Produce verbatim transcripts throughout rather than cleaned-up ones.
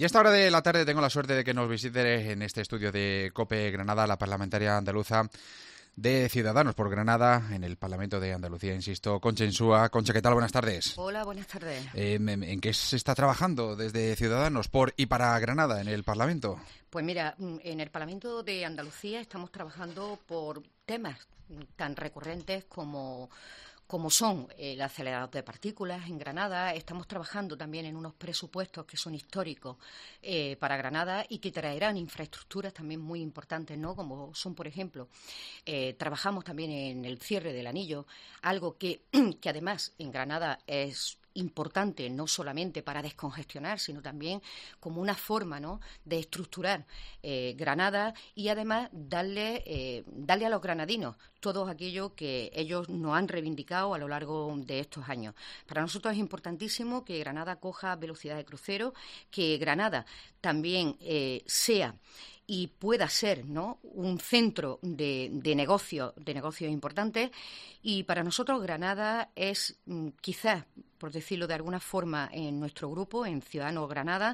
Y a esta hora de la tarde tengo la suerte de que nos visite en este estudio de COPE Granada la parlamentaria andaluza de Ciudadanos por Granada, en el Parlamento de Andalucía, insisto, Concha Insúa. Concha, ¿qué tal? Buenas tardes. Hola, buenas tardes. Eh, ¿En qué se está trabajando desde Ciudadanos por y para Granada en el Parlamento? Pues mira, en el Parlamento de Andalucía estamos trabajando por temas tan recurrentes como... como son el acelerador de partículas en Granada. Estamos trabajando también en unos presupuestos que son históricos eh, para Granada y que traerán infraestructuras también muy importantes, ¿no? Como son, por ejemplo, eh, trabajamos también en el cierre del anillo, algo que, que además en Granada es importante no solamente para descongestionar, sino también como una forma, ¿no?, de estructurar eh, Granada y además darle, eh, darle a los granadinos todo aquello que ellos nos han reivindicado a lo largo de estos años. Para nosotros es importantísimo que Granada coja velocidad de crucero, que Granada también eh, sea y pueda ser, ¿no?, un centro de, de negocios, de negocios importantes. Y para nosotros Granada es mm, quizás, por decirlo de alguna forma, en nuestro grupo, en Ciudadanos Granada,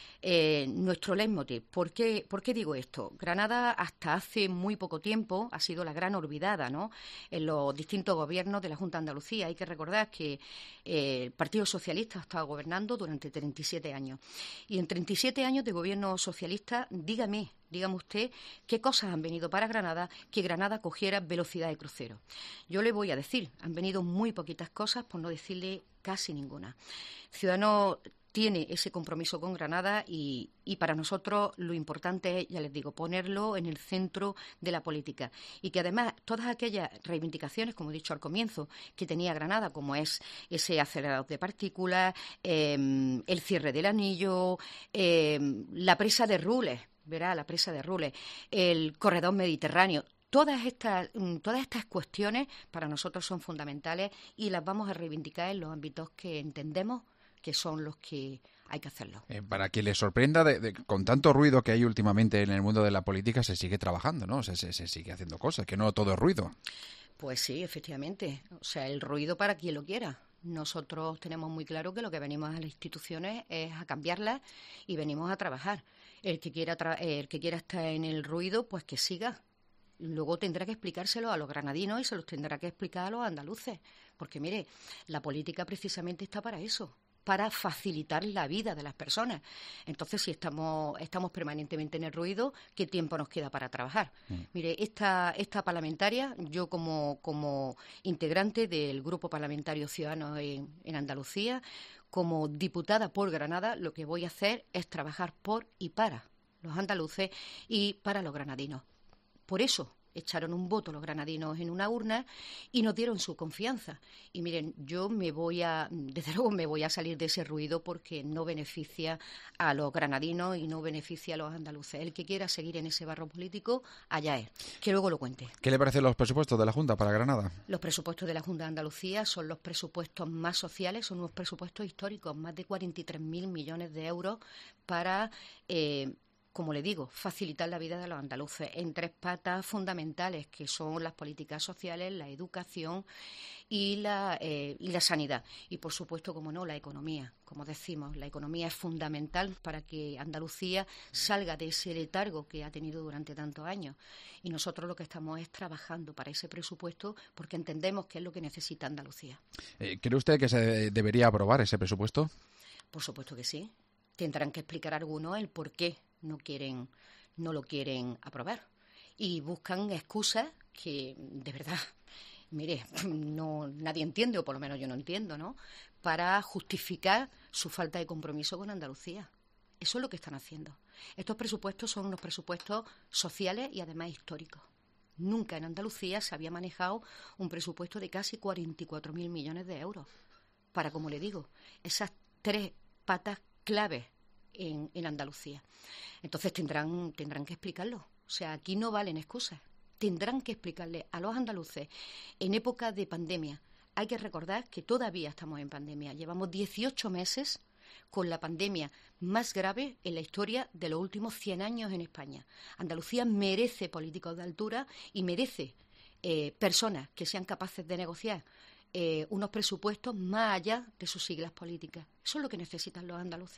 Eh, nuestro leitmotiv. ¿Por qué, ¿Por qué digo esto? Granada hasta hace muy poco tiempo ha sido la gran olvidada, ¿no?, en los distintos gobiernos de la Junta de Andalucía. Hay que recordar que eh, el Partido Socialista ha estado gobernando durante treinta y siete años. Y en treinta y siete años de gobierno socialista, dígame, dígame usted qué cosas han venido para Granada que Granada cogiera velocidad de crucero. Yo le voy a decir, han venido muy poquitas cosas, por no decirle casi ninguna. Ciudadanos tiene ese compromiso con Granada y, y para nosotros lo importante es, ya les digo, ponerlo en el centro de la política y que además todas aquellas reivindicaciones, como he dicho al comienzo, que tenía Granada, como es ese acelerador de partículas, eh, el cierre del anillo, eh, la presa de Rules, verá, la presa de Rules, el corredor mediterráneo. Todas estas, todas estas cuestiones para nosotros son fundamentales y las vamos a reivindicar en los ámbitos que entendemos que son los que hay que hacerlo. Eh, para que les sorprenda, de, de, con tanto ruido que hay últimamente en el mundo de la política, se sigue trabajando, ¿no? Se, se, se sigue haciendo cosas, que no todo es ruido. Pues sí, efectivamente. O sea, el ruido para quien lo quiera. Nosotros tenemos muy claro que lo que venimos a las instituciones es a cambiarlas y venimos a trabajar. El que quiera, tra- el que quiera estar en el ruido, pues que siga. Luego tendrá que explicárselo a los granadinos y se los tendrá que explicar a los andaluces. Porque, mire, la política precisamente está para eso, para facilitar la vida de las personas. Entonces, si estamos estamos permanentemente en el ruido, ¿qué tiempo nos queda para trabajar? Mm. Mire, esta esta parlamentaria, yo como, como integrante del Grupo Parlamentario Ciudadanos en, en Andalucía, como diputada por Granada, lo que voy a hacer es trabajar por y para los andaluces y para los granadinos. Por eso echaron un voto los granadinos en una urna y nos dieron su confianza. Y miren, yo me voy a, desde luego me voy a salir de ese ruido porque no beneficia a los granadinos y no beneficia a los andaluces. El que quiera seguir en ese barro político, allá es. Que luego lo cuente. ¿Qué le parecen los presupuestos de la Junta para Granada? Los presupuestos de la Junta de Andalucía son los presupuestos más sociales, son unos presupuestos históricos, más de cuarenta y tres mil millones de euros para... Eh, como le digo, facilitar la vida de los andaluces en tres patas fundamentales, que son las políticas sociales, la educación y la, eh, y la sanidad. Y, por supuesto, como no, la economía. Como decimos, la economía es fundamental para que Andalucía salga de ese letargo que ha tenido durante tantos años. Y nosotros lo que estamos es trabajando para ese presupuesto porque entendemos que es lo que necesita Andalucía. Eh, ¿Cree usted que se debería aprobar ese presupuesto? Por supuesto que sí. Tendrán que explicar algunos el por qué no quieren, no lo quieren aprobar y buscan excusas que de verdad, mire, no nadie entiende, o por lo menos yo no entiendo, ¿no?, para justificar su falta de compromiso con Andalucía. Eso es lo que están haciendo. Estos presupuestos son unos presupuestos sociales y además históricos. Nunca en Andalucía se había manejado un presupuesto de casi cuarenta y cuatro mil millones de euros para, como le digo, esas tres patas claves En, en Andalucía. Entonces tendrán, tendrán que explicarlo. O sea, aquí no valen excusas. Tendrán que explicarle a los andaluces en época de pandemia. Hay que recordar que todavía estamos en pandemia. Llevamos dieciocho meses con la pandemia más grave en la historia de los últimos cien años en España. Andalucía merece políticos de altura y merece eh, personas que sean capaces de negociar eh, unos presupuestos más allá de sus siglas políticas. Eso es lo que necesitan los andaluces.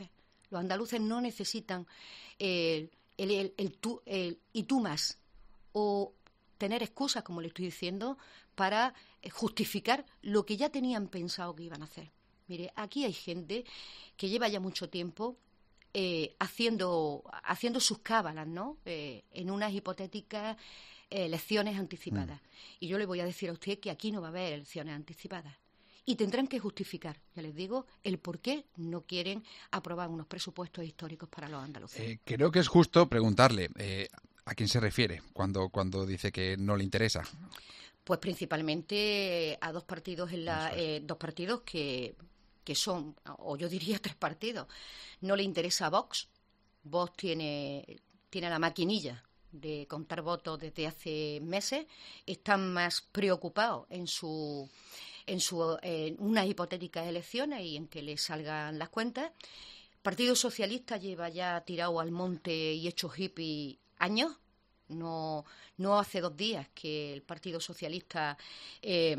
Los andaluces no necesitan el, el, el, el, tú, el y tú más, o tener excusas, como le estoy diciendo, para justificar lo que ya tenían pensado que iban a hacer. Mire, aquí hay gente que lleva ya mucho tiempo eh, haciendo, haciendo sus cábalas, ¿no? Eh, en unas hipotéticas eh, elecciones anticipadas. Mm. Y yo le voy a decir a usted que aquí no va a haber elecciones anticipadas. Y tendrán que justificar, ya les digo, el por qué no quieren aprobar unos presupuestos históricos para los andaluces. Eh, creo que es justo preguntarle eh, a quién se refiere cuando, cuando dice que no le interesa. Pues principalmente a dos partidos en la, es. eh, dos partidos que, que son, o yo diría tres partidos. No le interesa a Vox. Vox tiene, tiene la maquinilla de contar votos desde hace meses. Están más preocupados en su en su en unas hipotéticas elecciones y en que le salgan las cuentas. Partido Socialista lleva ya tirado al monte y hecho hippie años. No, no hace dos días que el Partido Socialista eh,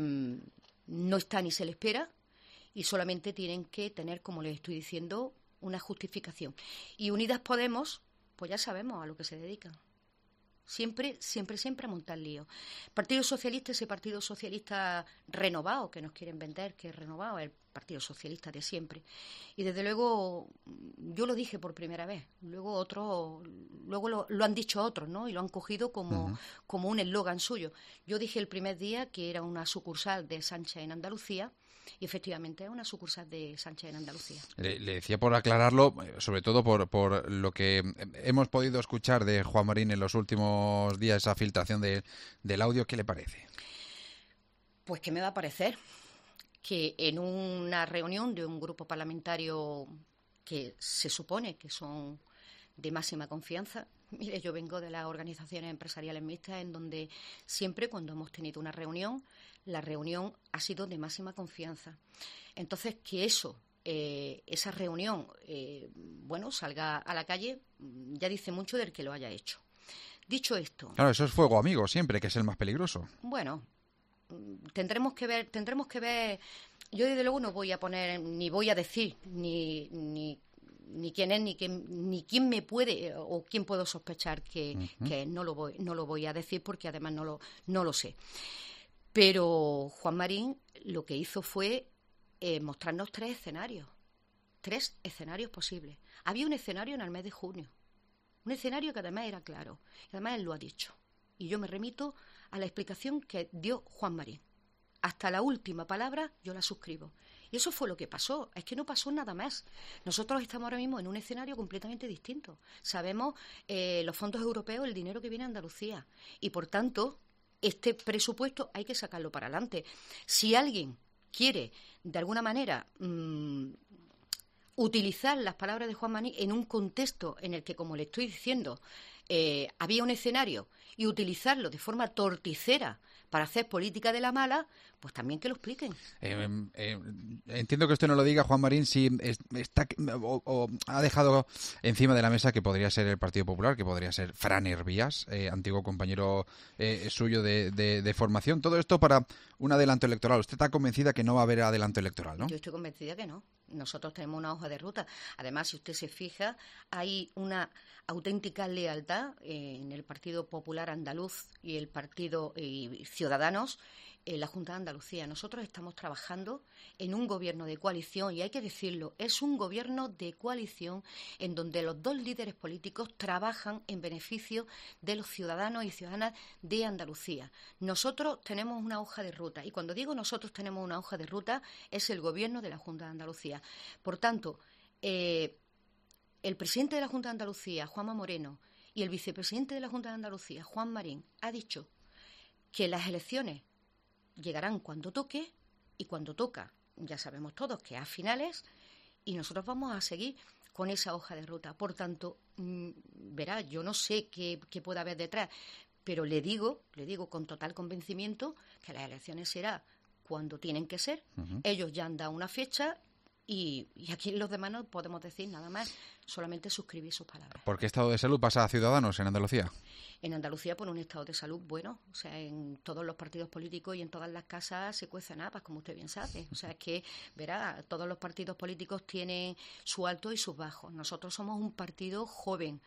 no está ni se le espera y solamente tienen que tener, como les estoy diciendo, una justificación. Y Unidas Podemos, pues ya sabemos a lo que se dedican. Siempre, siempre, siempre a montar lío. Partido Socialista, ese Partido Socialista renovado que nos quieren vender, que es renovado, el Partido Socialista de siempre. Y desde luego, yo lo dije por primera vez, luego otros, luego lo, lo han dicho otros, ¿no? Y lo han cogido como, uh-huh. como un eslogan suyo. Yo dije el primer día que era una sucursal de Sánchez en Andalucía. Y efectivamente es una sucursal de Sánchez en Andalucía. Le, le decía por aclararlo, sobre todo por, por lo que hemos podido escuchar de Juan Marín en los últimos días, esa filtración de, del audio, ¿qué le parece? Pues que me va a parecer que en una reunión de un grupo parlamentario que se supone que son de máxima confianza. Mire, yo vengo de las organizaciones empresariales mixtas en donde siempre cuando hemos tenido una reunión, la reunión ha sido de máxima confianza. Entonces, que eso, eh, esa reunión, eh, bueno, salga a la calle, ya dice mucho del que lo haya hecho. Dicho esto... Claro, eso es fuego amigo siempre, que es el más peligroso. Bueno, tendremos que ver, tendremos que ver... Yo desde luego no voy a poner, ni voy a decir, ni... ni ni quién es, ni quién, ni quién me puede o quién puedo sospechar que, uh-huh. que no lo voy, no lo voy a decir porque además no lo, no lo sé. Pero Juan Marín lo que hizo fue eh, mostrarnos tres escenarios, tres escenarios posibles. Había un escenario en el mes de junio, un escenario que además era claro, y además él lo ha dicho. Y yo me remito a la explicación que dio Juan Marín. Hasta la última palabra yo la suscribo. Y eso fue lo que pasó, es que no pasó nada más. Nosotros estamos ahora mismo en un escenario completamente distinto. Sabemos eh, los fondos europeos, el dinero que viene a Andalucía. Y por tanto, este presupuesto hay que sacarlo para adelante. Si alguien quiere, de alguna manera, mmm, utilizar las palabras de Juan Marín en un contexto en el que, como le estoy diciendo, eh, había un escenario y utilizarlo de forma torticera para hacer política de la mala, pues también que lo expliquen. Eh, eh, entiendo que usted no lo diga, Juan Marín, si está o, o ha dejado encima de la mesa que podría ser el Partido Popular, que podría ser Fran Hervías, eh, antiguo compañero eh, suyo de, de, de formación. Todo esto para un adelanto electoral. Usted está convencida que no va a haber adelanto electoral, ¿no? Yo estoy convencida que no. Nosotros tenemos una hoja de ruta. Además, si usted se fija, hay una auténtica lealtad eh, en el Partido Popular Andaluz y el Partido eh, Ciudadanos en la Junta de Andalucía. Nosotros estamos trabajando en un gobierno de coalición, y hay que decirlo, es un gobierno de coalición en donde los dos líderes políticos trabajan en beneficio de los ciudadanos y ciudadanas de Andalucía. Nosotros tenemos una hoja de ruta, y cuando digo nosotros tenemos una hoja de ruta, es el gobierno de la Junta de Andalucía. Por tanto, eh, el presidente de la Junta de Andalucía, Juanma Moreno, y el vicepresidente de la Junta de Andalucía, Juan Marín, ha dicho que las elecciones llegarán cuando toque, y cuando toca, ya sabemos todos que a finales, y nosotros vamos a seguir con esa hoja de ruta. Por tanto, mmm, verá, yo no sé qué, qué puede haber detrás, pero le digo, le digo con total convencimiento que las elecciones serán cuando tienen que ser. Uh-huh. Ellos ya han dado una fecha, Y, y aquí los demás no podemos decir nada más, solamente suscribir sus palabras. ¿Por qué estado de salud pasa a Ciudadanos en Andalucía? En Andalucía por un estado de salud bueno, o sea, en todos los partidos políticos y en todas las casas se cuecen habas, como usted bien sabe. O sea, es que, verá, todos los partidos políticos tienen su alto y sus bajos. Nosotros somos un partido joven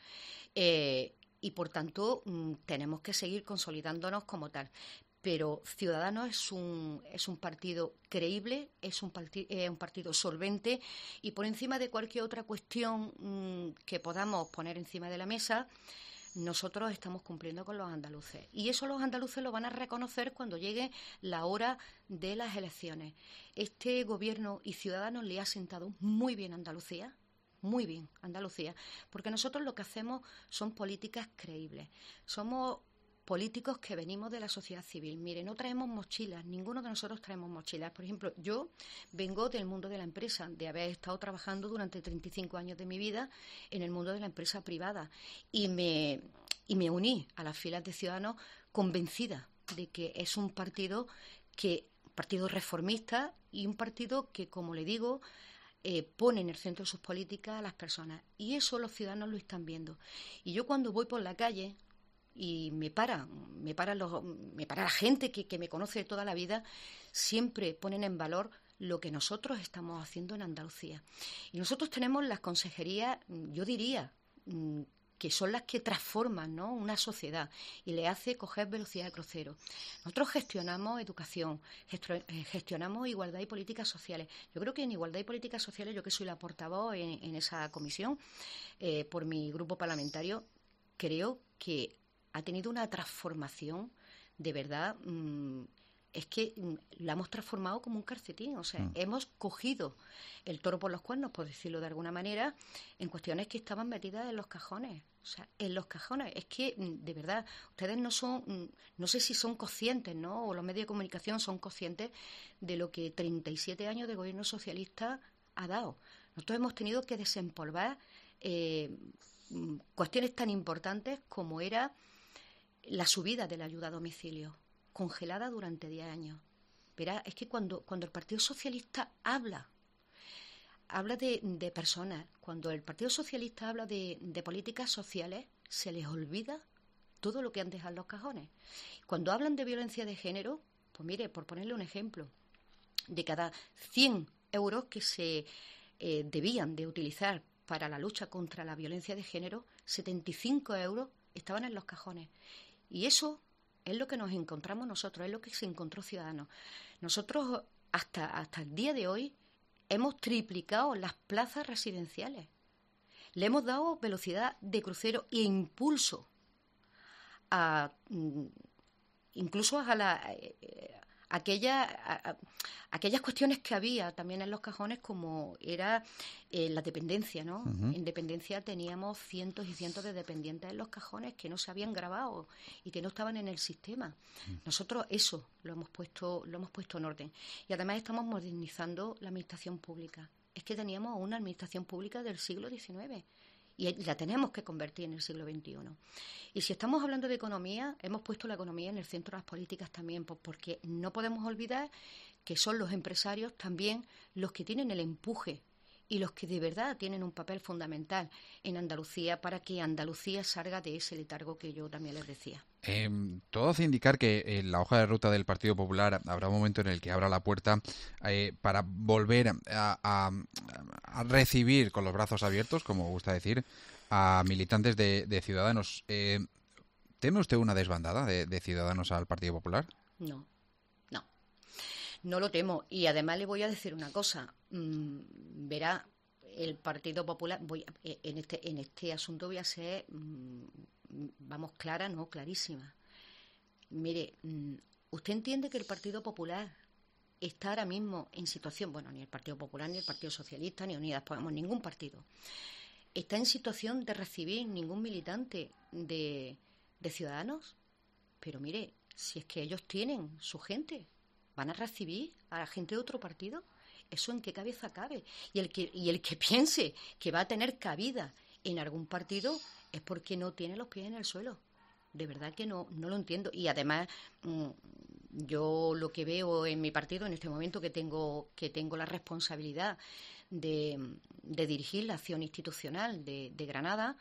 eh, y, por tanto, mm, tenemos que seguir consolidándonos como tal. Pero Ciudadanos es un, es un partido creíble, es un, parti, eh, un partido solvente y por encima de cualquier otra cuestión mmm, que podamos poner encima de la mesa, nosotros estamos cumpliendo con los andaluces. Y eso los andaluces lo van a reconocer cuando llegue la hora de las elecciones. Este gobierno y Ciudadanos le ha sentado muy bien a Andalucía, muy bien Andalucía, porque nosotros lo que hacemos son políticas creíbles. Somos políticos que venimos de la sociedad civil. Mire, no traemos mochilas, ninguno de nosotros traemos mochilas. Por ejemplo, yo vengo del mundo de la empresa, de haber estado trabajando durante treinta y cinco años de mi vida en el mundo de la empresa privada y me, y me uní a las filas de Ciudadanos convencida de que es un partido que, un partido reformista y un partido que, como le digo, Eh, pone en el centro de sus políticas a las personas. Y eso los ciudadanos lo están viendo. Y yo cuando voy por la calle y me para, me para, los, me para la gente que, que me conoce de toda la vida, siempre ponen en valor lo que nosotros estamos haciendo en Andalucía. Y nosotros tenemos las consejerías, yo diría, que son las que transforman, ¿no?, una sociedad y le hace coger velocidad de crucero. Nosotros gestionamos educación, gestionamos igualdad y políticas sociales. Yo creo que en igualdad y políticas sociales, yo que soy la portavoz en, en esa comisión, eh, por mi grupo parlamentario, creo que ha tenido una transformación de verdad. Mmm, es que la hemos transformado como un calcetín, o sea, mm. hemos cogido el toro por los cuernos, por decirlo de alguna manera, en cuestiones que estaban metidas en los cajones, o sea, en los cajones. Es que, de verdad, ustedes no son, no sé si son conscientes, ¿no?, o los medios de comunicación son conscientes de lo que treinta y siete años de gobierno socialista ha dado. Nosotros hemos tenido que desempolvar eh, cuestiones tan importantes como era la subida de la ayuda a domicilio, congelada durante diez años. Verá, es que cuando, cuando el Partido Socialista habla, habla de, de personas, cuando el Partido Socialista habla de, de políticas sociales, se les olvida todo lo que han dejado en los cajones. Cuando hablan de violencia de género, pues mire, por ponerle un ejemplo, de cada cien euros que se eh, debían de utilizar para la lucha contra la violencia de género, setenta y cinco euros estaban en los cajones. Y eso es lo que nos encontramos nosotros, es lo que se encontró Ciudadanos. Nosotros, hasta, hasta el día de hoy, hemos triplicado las plazas residenciales. Le hemos dado velocidad de crucero e impulso a, incluso a la... a aquella, a, a, aquellas cuestiones que había también en los cajones, como era eh, la dependencia, ¿no? Uh-huh. En dependencia teníamos cientos y cientos de dependientes en los cajones que no se habían grabado y que no estaban en el sistema. Uh-huh. Nosotros eso lo hemos puesto, lo hemos puesto en orden. Y además estamos modernizando la administración pública. Es que teníamos una administración pública del siglo diecinueve. Y la tenemos que convertir en el siglo veintiuno. Y si estamos hablando de economía, hemos puesto la economía en el centro de las políticas también, porque no podemos olvidar que son los empresarios también los que tienen el empuje y los que de verdad tienen un papel fundamental en Andalucía para que Andalucía salga de ese letargo que yo también les decía. Eh, todo hace indicar que en la hoja de ruta del Partido Popular habrá un momento en el que abra la puerta eh, para volver a, a, a recibir con los brazos abiertos, como gusta decir, a militantes de, de Ciudadanos. Eh, ¿Teme usted una desbandada de, de Ciudadanos al Partido Popular? No, no, no lo temo. Y además le voy a decir una cosa. Mm, verá, el Partido Popular, voy a, en este en este asunto voy a ser... Mm, vamos, clara, no, clarísima. Mire, ¿usted entiende que el Partido Popular está ahora mismo en situación, bueno, ni el Partido Popular, ni el Partido Socialista, ni Unidas Podemos, ningún partido, está en situación de recibir ningún militante de, de Ciudadanos? Pero mire, si es que ellos tienen su gente, ¿van a recibir a la gente de otro partido? ¿Eso en qué cabeza cabe? Y el que, y el que piense que va a tener cabida en algún partido es porque no tiene los pies en el suelo. De verdad que no, no lo entiendo. Y además, mmm, yo lo que veo en mi partido en este momento que tengo que tengo la responsabilidad de, de dirigir la acción institucional de, de Granada,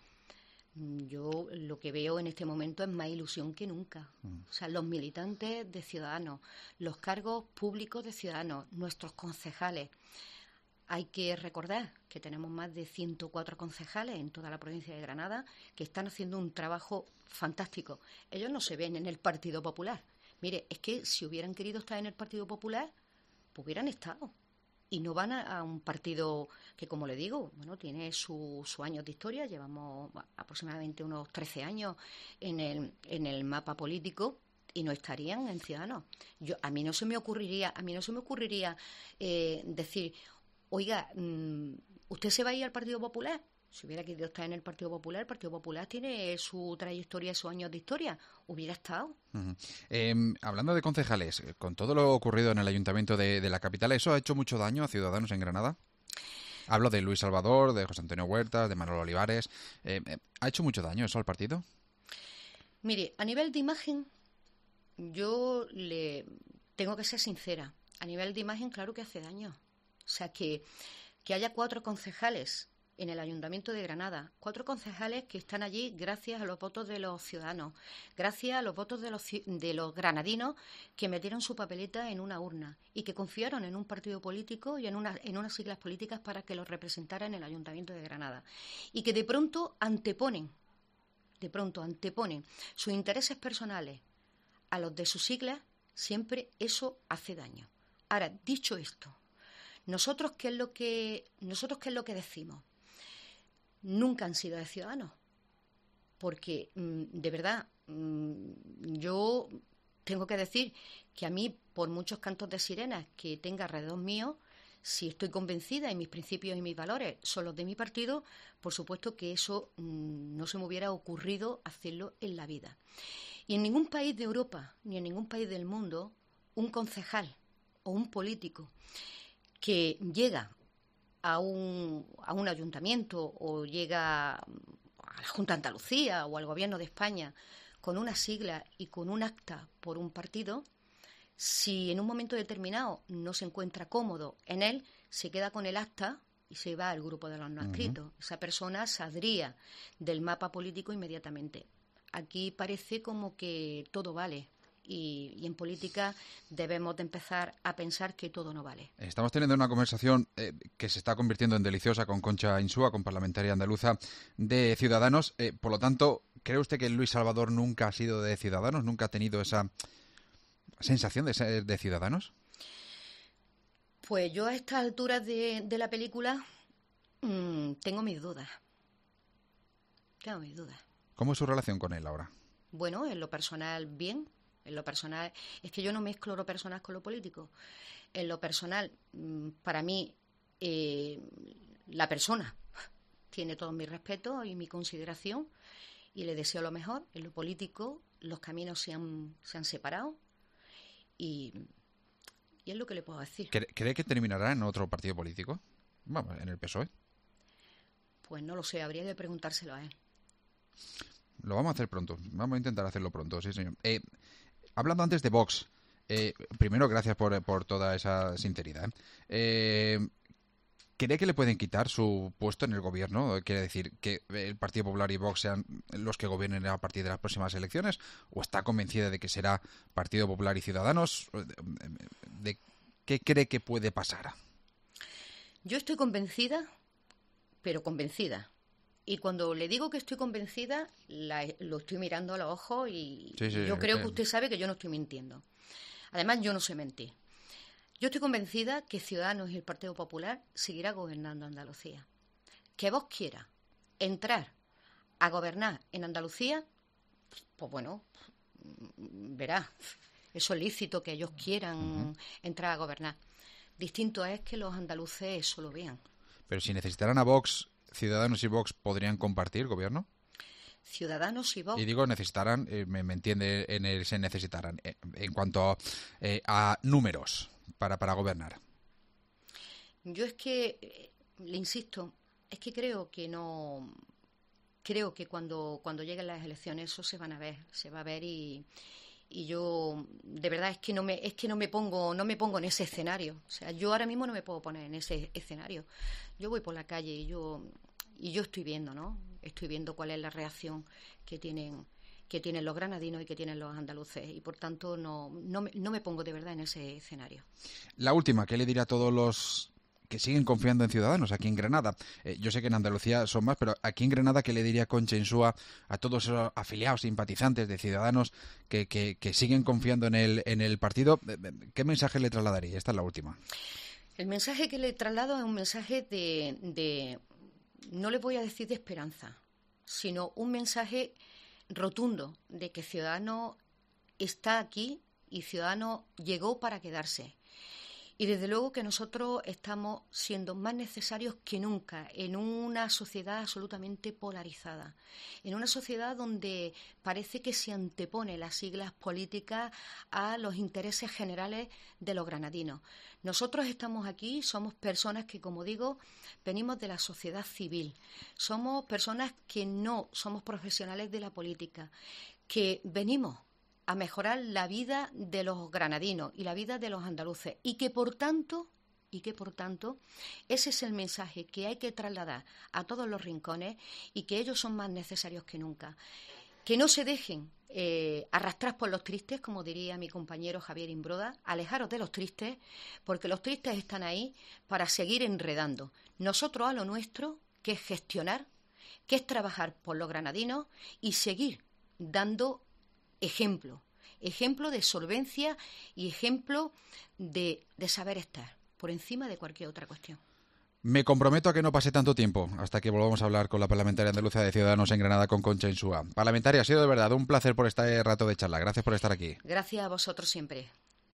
yo lo que veo en este momento es más ilusión que nunca. Mm. O sea, los militantes de Ciudadanos, los cargos públicos de Ciudadanos, nuestros concejales. Hay que recordar que tenemos más de ciento cuatro concejales en toda la provincia de Granada que están haciendo un trabajo fantástico. Ellos no se ven en el Partido Popular. Mire, es que si hubieran querido estar en el Partido Popular, pues hubieran estado. Y no van a, a un partido que, como le digo, bueno, tiene sus su años de historia. Llevamos aproximadamente unos trece años en el, en el mapa político y no estarían en Ciudadanos. Yo, a mí no se me ocurriría, a mí no se me ocurriría eh, decir... Oiga, ¿usted se va a ir al Partido Popular? Si hubiera querido estar en el Partido Popular, el Partido Popular tiene su trayectoria, sus años de historia. Hubiera estado. Uh-huh. Eh, hablando de concejales, con todo lo ocurrido en el Ayuntamiento de, de la capital, ¿eso ha hecho mucho daño a Ciudadanos en Granada? Hablo de Luis Salvador, de José Antonio Huertas, de Manuel Olivares. Eh, ¿Ha hecho mucho daño eso al partido? Mire, a nivel de imagen, yo le tengo que ser sincera. A nivel de imagen, claro que hace daño. O sea, que, que haya cuatro concejales en el Ayuntamiento de Granada, cuatro concejales que están allí gracias a los votos de los ciudadanos, gracias a los votos de los, de los granadinos que metieron su papeleta en una urna y que confiaron en un partido político y en, una, en unas siglas políticas para que los representara en el Ayuntamiento de Granada. Y que de pronto anteponen, de pronto anteponen sus intereses personales a los de sus siglas, siempre eso hace daño. Ahora, dicho esto, Nosotros qué es lo que nosotros qué es lo que decimos. Nunca han sido de Ciudadanos, porque de verdad yo tengo que decir que a mí, por muchos cantos de sirenas que tenga alrededor mío, si estoy convencida y mis principios y mis valores son los de mi partido, por supuesto que eso no se me hubiera ocurrido hacerlo en la vida. Y en ningún país de Europa ni en ningún país del mundo un concejal o un político que llega a un, a un ayuntamiento o llega a la Junta de Andalucía o al Gobierno de España con una sigla y con un acta por un partido, si en un momento determinado no se encuentra cómodo en él, se queda con el acta y se va al grupo de los no adscritos. Uh-huh. Esa persona saldría del mapa político inmediatamente. Aquí parece como que todo vale. Y, y en política debemos de empezar a pensar que todo no vale. Estamos teniendo una conversación eh, que se está convirtiendo en deliciosa con Concha Insúa, con parlamentaria andaluza de Ciudadanos. Eh, por lo tanto, ¿cree usted que Luis Salvador nunca ha sido de Ciudadanos? ¿Nunca ha tenido esa sensación de ser de Ciudadanos? Pues yo a estas alturas de, de la película mmm, tengo mis dudas. Tengo mis dudas. ¿Cómo es su relación con él ahora? Bueno, en lo personal, bien. En lo personal, es que yo no mezclo lo personal con lo político. En lo personal, para mí, eh, la persona tiene todo mi respeto y mi consideración y le deseo lo mejor. En lo político, los caminos se han, se han separado y, y es lo que le puedo decir. ¿Cree que terminará en otro partido político? Vamos, en el P S O E. Pues no lo sé, habría que preguntárselo a él. Lo vamos a hacer pronto. Vamos a intentar hacerlo pronto, sí, señor. Eh, Hablando antes de Vox, eh, primero gracias por, por toda esa sinceridad. Eh, ¿Cree que le pueden quitar su puesto en el gobierno? ¿Quiere decir que el Partido Popular y Vox sean los que gobiernen a partir de las próximas elecciones? ¿O está convencida de que será Partido Popular y Ciudadanos? ¿De qué cree que puede pasar? Yo estoy convencida, pero convencida. Y cuando le digo que estoy convencida, la, lo estoy mirando a los ojos y sí, sí, yo creo que usted sabe que yo no estoy mintiendo. Además, yo no sé mentir. Yo estoy convencida que Ciudadanos y el Partido Popular seguirá gobernando Andalucía. Que vos quiera entrar a gobernar en Andalucía, pues bueno, verá, eso es lícito que ellos quieran uh-huh. entrar a gobernar. Distinto es que los andaluces eso lo vean. Pero si necesitaran a Vox, ¿Ciudadanos y Vox podrían compartir gobierno? Ciudadanos y Vox. Y digo necesitarán, eh, me, me entiende en el se necesitarán, eh, en cuanto eh, a números para, para gobernar. Yo es que, eh, le insisto, es que creo que no, creo que cuando, cuando lleguen las elecciones eso se van a ver, se va a ver y, y yo de verdad es que no me es que no me pongo no me pongo en ese escenario. O sea, yo ahora mismo no me puedo poner en ese escenario. Yo voy por la calle y yo y yo estoy viendo, ¿no? Estoy viendo cuál es la reacción que tienen que tienen los granadinos y que tienen los andaluces, y por tanto no no me, no me pongo de verdad en ese escenario. La última, ¿qué le dirá a todos los que siguen confiando en Ciudadanos aquí en Granada? Eh, yo sé que en Andalucía son más, pero aquí en Granada, ¿qué le diría Concha Insúa a todos esos afiliados, simpatizantes de Ciudadanos que, que, que siguen confiando en el, en el partido? ¿Qué mensaje le trasladaría? Esta es la última. El mensaje que le traslado es un mensaje de, de no le voy a decir de esperanza, sino un mensaje rotundo de que Ciudadanos está aquí y Ciudadanos llegó para quedarse. Y desde luego que nosotros estamos siendo más necesarios que nunca en una sociedad absolutamente polarizada, en una sociedad donde parece que se antepone las siglas políticas a los intereses generales de los granadinos. Nosotros estamos aquí, somos personas que, como digo, venimos de la sociedad civil, somos personas que no somos profesionales de la política, que venimos a mejorar la vida de los granadinos y la vida de los andaluces, y que por tanto, y que por tanto, ese es el mensaje que hay que trasladar a todos los rincones, y que ellos son más necesarios que nunca. Que no se dejen eh, arrastrar por los tristes, como diría mi compañero Javier Imbroda, alejaros de los tristes, porque los tristes están ahí para seguir enredando. Nosotros a lo nuestro, que es gestionar, que es trabajar por los granadinos y seguir dando ejemplo, ejemplo de solvencia y ejemplo de, de saber estar, por encima de cualquier otra cuestión. Me comprometo a que no pase tanto tiempo hasta que volvamos a hablar con la parlamentaria andaluza de Ciudadanos en Granada, con Concha Insúa. Parlamentaria, ha sido de verdad un placer por este rato de charla. Gracias por estar aquí. Gracias a vosotros siempre.